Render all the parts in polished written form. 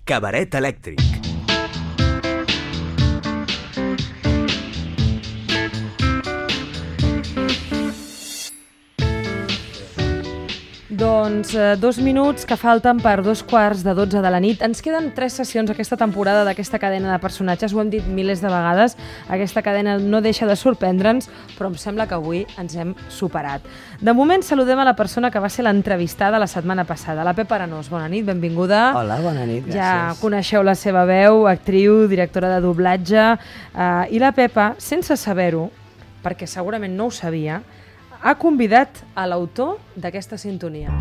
Cabaret elèctric. Doncs 2 minuts que falten per 2:45 de la nit. Ens queden 3 sessions aquesta temporada d'aquesta cadena de personatges. Ho hem dit milers de vegades. Aquesta cadena no deixa de sorprendre'ns, però em sembla que avui ens hem superat. De moment saludem a la persona que va ser l'entrevistada la setmana passada, la Pepa Arenós. Bona nit, benvinguda. Hola, bona nit, gràcies. Ja coneixeu la seva veu, actriu, directora de doblatge. I la Pepa, sense saber-ho, perquè segurament no ho sabia, ha convidat a l'autor d'aquesta sintonia.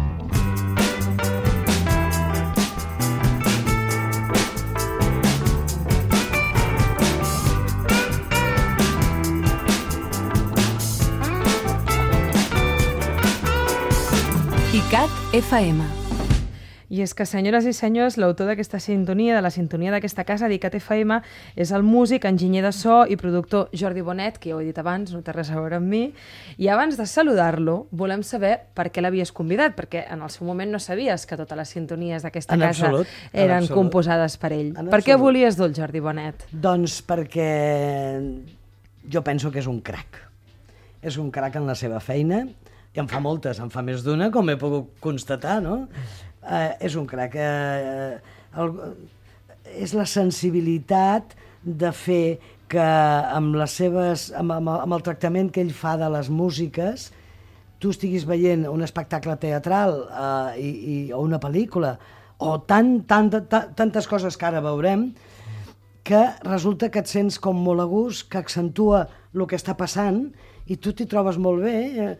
ICAT FM. I és que, senyores i senyors, l'autor d'aquesta sintonia, de la sintonia d'aquesta casa, d'ICAT FM, és el músic, enginyer de so i productor Jordi Bonet, que ja ho he dit abans, no té res a veure amb mi. I abans de saludar-lo, volem saber per què l'havies convidat, perquè en el seu moment no sabies que totes les sintonies d'aquesta casa eren composades per ell. Per què volies dur el Jordi Bonet? Doncs perquè jo penso que és un crac. És un crac en la seva feina, i en fa moltes, en fa més d'una, com he pogut constatar, no? És un crac. És la sensibilitat de fer que amb el tractament que ell fa de les músiques tu estiguis veient un espectacle teatral o una pel·lícula o tantes coses que ara veurem, que resulta que et sents com molt a gust, que accentua el que està passant i tu t'hi trobes molt bé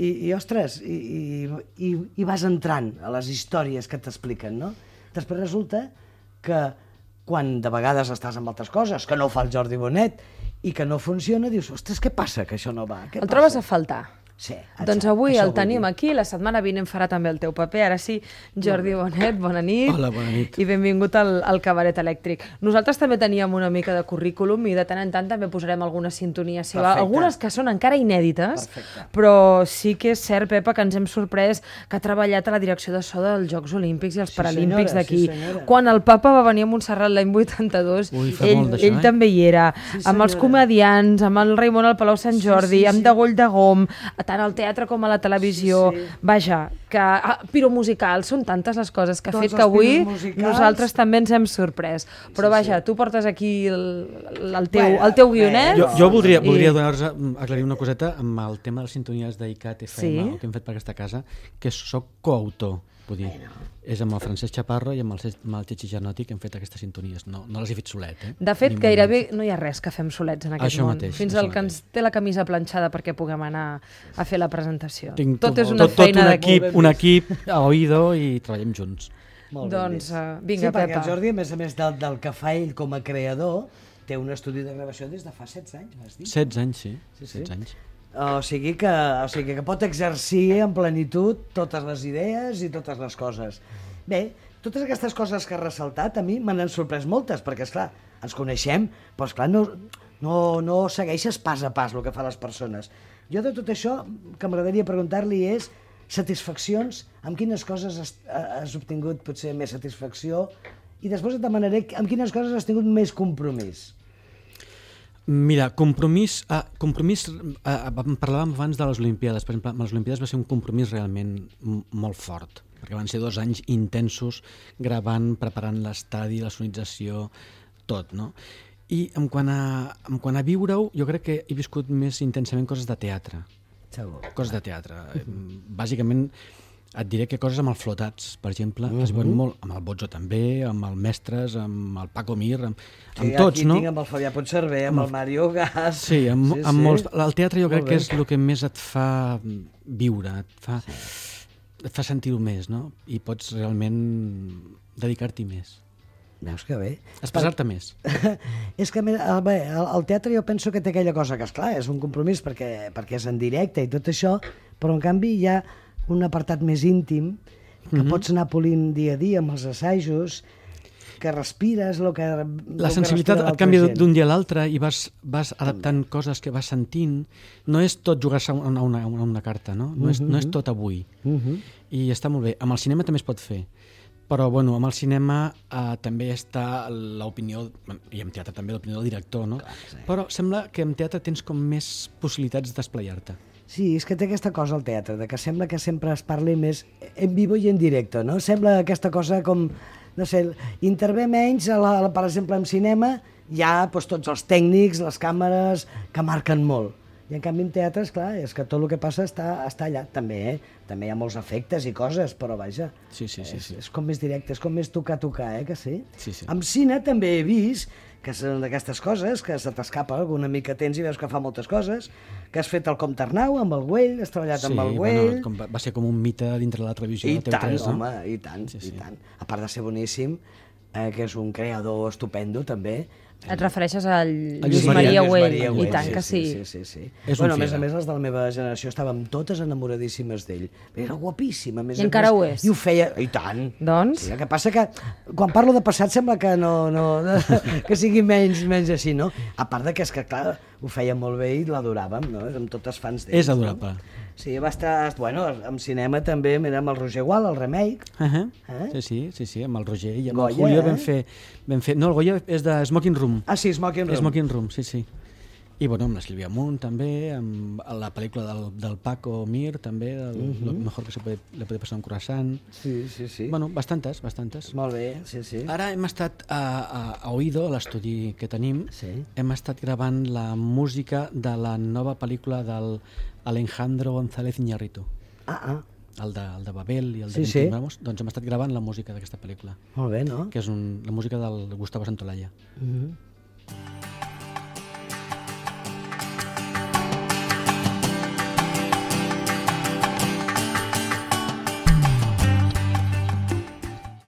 i vas entrant a les històries que t'expliquen, no? Després resulta que quan de vegades estàs amb altres coses, que no ho fa el Jordi Bonet i que no funciona, dius, ostres, què passa que això no va? El trobes a faltar? Sí. Doncs avui el tenim aquí, la setmana vinent farà també el teu paper. Ara sí, Jordi Bonet, bona nit. Hola, bona nit. I benvingut al Cabaret Elèctric. Nosaltres també teníem una mica de currículum i de tant en tant també posarem alguna sintonia seva. Perfecte. Algunes que són encara inèdites, Perfecte. però sí que és cert, Pepa, que ens hem sorprès que ha treballat a la direcció de so dels Jocs Olímpics i els Paralímpics d'aquí. senyora. Quan el papa va venir a Montserrat l'any 82, Ui, fa molt d'això, ell també hi era, amb els comedians, amb el Raimon al Palau Sant Jordi, amb Degoll de Gom, tant al teatre com a la televisió. Vaja, que piromusicals, són tantes les coses que ha fet que avui nosaltres també ens hem sorprès. Però vaja, tu portes aquí el teu guionet. Jo voldria donar-vos aclarir una coseta amb el tema de les sintonies d'ICAT FM, el que hem fet per aquesta casa, que soc coautor. Vull dir, és amb el Francesc Chaparro i amb el Txetxi Gianotti que hem fet aquestes sintonies. No les he fet solet, eh? De fet, gairebé no hi ha res que fem solets en aquest món. Fins al que ens té la camisa planxada perquè puguem anar a fer la presentació. Tot és una feina d'equip. Un equip a oïdo i treballem junts. Doncs vinga, Pepa. Sí, perquè Pepa. el Jordi, a més del que fa ell com a creador, té un estudi de gravació des de fa 16 anys, m'has dit? 16 anys, sí. 16 anys. O sigui que pot exercir en plenitud totes les idees i totes les coses. Bé, totes aquestes coses que has ressaltat a mi me n'han sorprès moltes, perquè, esclar, ens coneixem, però, esclar, no segueixes pas a pas el que fan les persones. Jo de tot això, que m'agradaria preguntar-li és satisfaccions, amb quines coses has obtingut potser més satisfacció i després et demanaré amb quines coses has tingut més compromís. Mira, compromís, parlàvem abans de les Olimpiades. Per exemple, amb les Olimpiades va ser un compromís realment molt fort, perquè van ser 2 anys intensos gravant, preparant l'estadi, la sonització, tot, no? I en quant a viure-ho, jo crec que he viscut més intensament coses de teatre. Segur. Coses de teatre. Bàsicament, et diré que coses amb els Flotats, per exemple, es veuen molt, amb el Bozzo també, amb el Mestres, amb el Paco Mir, amb tots, no? Aquí tinc amb el Fabià Puigcerver, amb el Mario Gas... Sí, amb molts... El teatre jo crec que és el que més et fa viure, et fa sentir-ho més, no? I pots realment dedicar-t'hi més. Veus que bé. Expressar-te més. És que el teatre jo penso que té aquella cosa que, esclar, és un compromís perquè és en directe i tot això, però en canvi hi ha un apartat més íntim que pots anar polint dia a dia amb els assajos, que respires el que la sensibilitat et canvia d'un dia a l'altre i vas adaptant coses que vas sentint. No és tot jugar-se a una carta, no? No és tot avui. I està molt bé. Amb el cinema també es pot fer. Però, bueno, amb el cinema també està l'opinió, i en teatre també l'opinió del director, no? Clar, sí. Però sembla que en teatre tens com més possibilitats d'esplayar-te. Sí, és que té aquesta cosa al teatre, de que sembla que sempre es parli més en vivo i en directe, no? Sembla aquesta cosa com, no sé, intervé menys, per exemple, en cinema, hi ha doncs, tots els tècnics, les càmeres, que marquen molt. I en canvi en teatre, esclar, és que tot el que passa està allà. També, també hi ha molts efectes i coses, però vaja, Sí. és com més directe, és com més tocar, que sí? Sí. Amb cine també he vist que són d'aquestes coses, que se t'escapa alguna mica temps i veus que fa moltes coses, que has fet el Comte Arnau amb el Güell, has treballat amb el Güell... Bueno, va ser com un mite dintre de la televisió I de TV3, tant, no? home, i tant, i tant. A part de ser boníssim, que és un creador estupendo, també. Et refereixes al A Lluís Lluís Maria Maria Güell, i tant que sí. Sí. És Bueno, un a més a fiera. més, les de la meva generació estàvem totes enamoradíssimes d'ell. Era guapíssim, a més I a encara més. ho és. I ho feia... I tant. Doncs? Sí, el que passa que quan parlo de passat sembla que que sigui menys així, no? A part de que és que, clar, ho feia molt bé i l'adoràvem, no? Érem totes fans d'ell. És adorable. No? Sí, va estar... Bueno, en cinema també, mira, amb el Roger Gual, el remake. Sí, amb el Roger i amb Goya, el Julio vam fer... No, el Goya és de Smoking Room. Ah, sí, Smoking Room. Smoking Room, sí. I bueno, amb la Sílvia Munt també, amb la pel·lícula del Paco Mir també, Lo mejor que le puede pasar a un croissant. Sí. Bueno, bastantes. Molt bé, sí. Ara hem estat a Oído, a l'estudi que tenim, Sí. hem estat gravant la música de la nova pel·lícula del Alejandro González Iñárritu, el de Babel i el de Sí. 21 Ramos, doncs hem estat gravant la música d'aquesta pel·lícula, Molt bé, no? que és la música del Gustavo Santolaya.